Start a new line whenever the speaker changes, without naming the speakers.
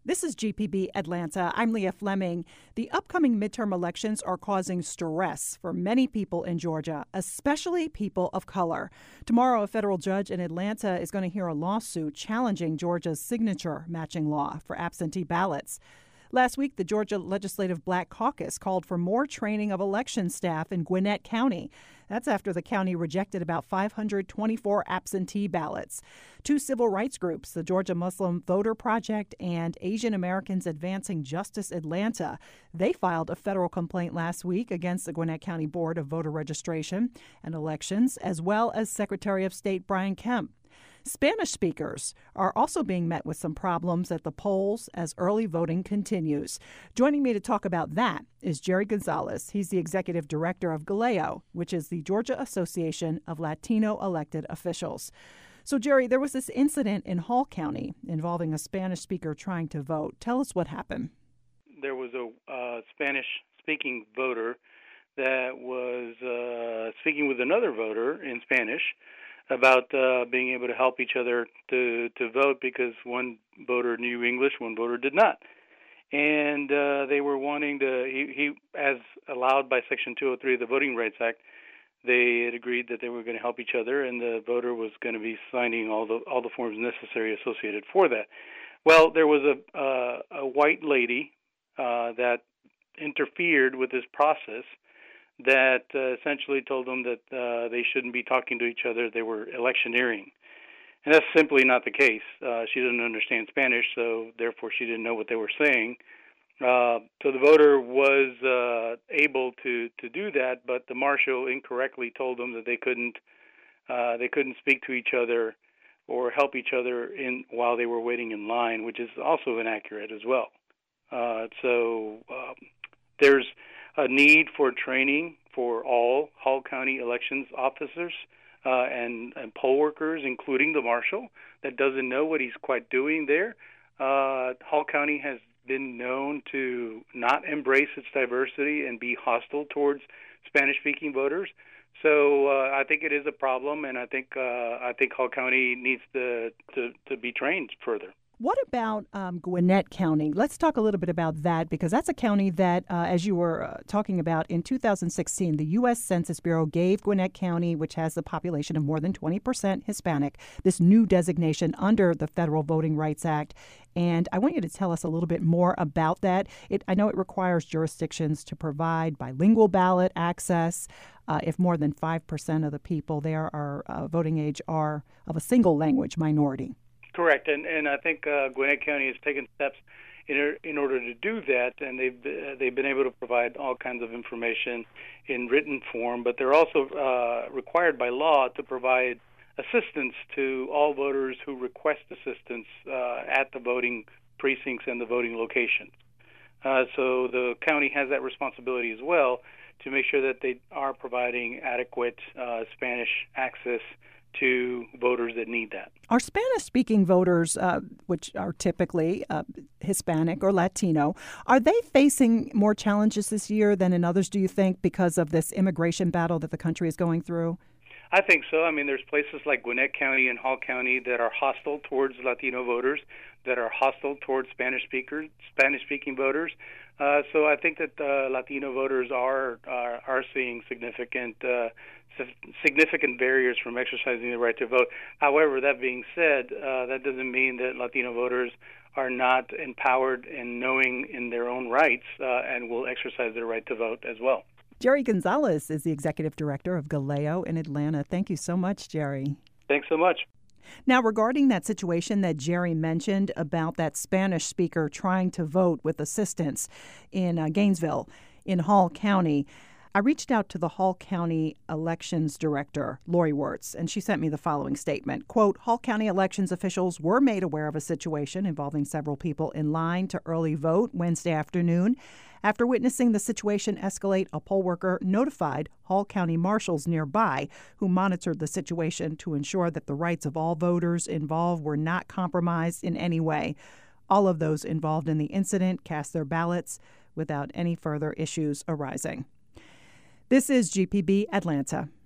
This is GPB Atlanta. I'm Leah Fleming. The upcoming midterm elections are causing stress for many people in Georgia, especially people of color. Tomorrow, a federal judge in Atlanta is going to hear a lawsuit challenging Georgia's signature matching law for absentee ballots. Last week, the Georgia Legislative Black Caucus called for more training of election staff in Gwinnett County. That's after the county rejected about 524 absentee ballots. Two civil rights groups, the Georgia Muslim Voter Project and Asian Americans Advancing Justice Atlanta, they filed a federal complaint last week against the Gwinnett County Board of Voter Registration and Elections, as well as Secretary of State Brian Kemp. Spanish speakers are also being met with some problems at the polls as early voting continues. Joining me to talk about that is Jerry Gonzalez. He's the executive director of GALEO, which is the Georgia Association of Latino Elected Officials. So, Jerry, there was this incident in Hall County involving a Spanish speaker trying to vote. Tell us what happened.
There was a Spanish-speaking voter that was speaking with another voter in Spanish about being able to help each other to vote because one voter knew English, one voter did not. And they were wanting to, he as allowed by Section 203 of the Voting Rights Act, they had agreed that they were going to help each other, and the voter was going to be signing all the forms necessary associated for that. Well, there was a white lady that interfered with this process that essentially told them that they shouldn't be talking to each other. They were electioneering. And that's simply not the case. She didn't understand Spanish, so therefore she didn't know what they were saying. So the voter was able to do that, but the marshal incorrectly told them that they couldn't speak to each other or help each other while they were waiting in line, which is also inaccurate as well. So there's a need for training for all Hall County elections officers and poll workers, including the marshal, that doesn't know what he's quite doing there. Hall County has been known to not embrace its diversity and be hostile towards Spanish-speaking voters. So I think it is a problem, and I think Hall County needs to be trained further.
What about Gwinnett County? Let's talk a little bit about that, because that's a county that, as you were talking about, in 2016, the U.S. Census Bureau gave Gwinnett County, which has a population of more than 20% Hispanic, this new designation under the Federal Voting Rights Act. And I want you to tell us a little bit more about that. I know it requires jurisdictions to provide bilingual ballot access if more than 5% of the people there are voting age are of a single language minority.
Correct, and I think Gwinnett County has taken steps in order to do that, and they've been able to provide all kinds of information in written form. But they're also required by law to provide assistance to all voters who request assistance at the voting precincts and the voting locations. So the county has that responsibility as well to make sure that they are providing adequate Spanish access to voters that need that.
Are Spanish-speaking voters, which are typically Hispanic or Latino, are they facing more challenges this year than in others, do you think, because of this immigration battle that the country is going through?
I think so. I mean, there's places like Gwinnett County and Hall County that are hostile towards Latino voters, that are hostile towards Spanish-speaking voters. So I think that Latino voters are seeing significant barriers from exercising the right to vote. However, that being said, that doesn't mean that Latino voters are not empowered and knowing in their own rights and will exercise their right to vote as well.
Jerry Gonzalez is the executive director of GALEO in Atlanta. Thank you so much, Jerry.
Thanks so much.
Now, regarding that situation that Jerry mentioned about that Spanish speaker trying to vote with assistance in Gainesville in Hall County, I reached out to the Hall County Elections Director, Lori Wirtz, and she sent me the following statement. Quote, Hall County elections officials were made aware of a situation involving several people in line to early vote Wednesday afternoon. After witnessing the situation escalate, a poll worker notified Hall County marshals nearby who monitored the situation to ensure that the rights of all voters involved were not compromised in any way. All of those involved in the incident cast their ballots without any further issues arising. This is GPB Atlanta.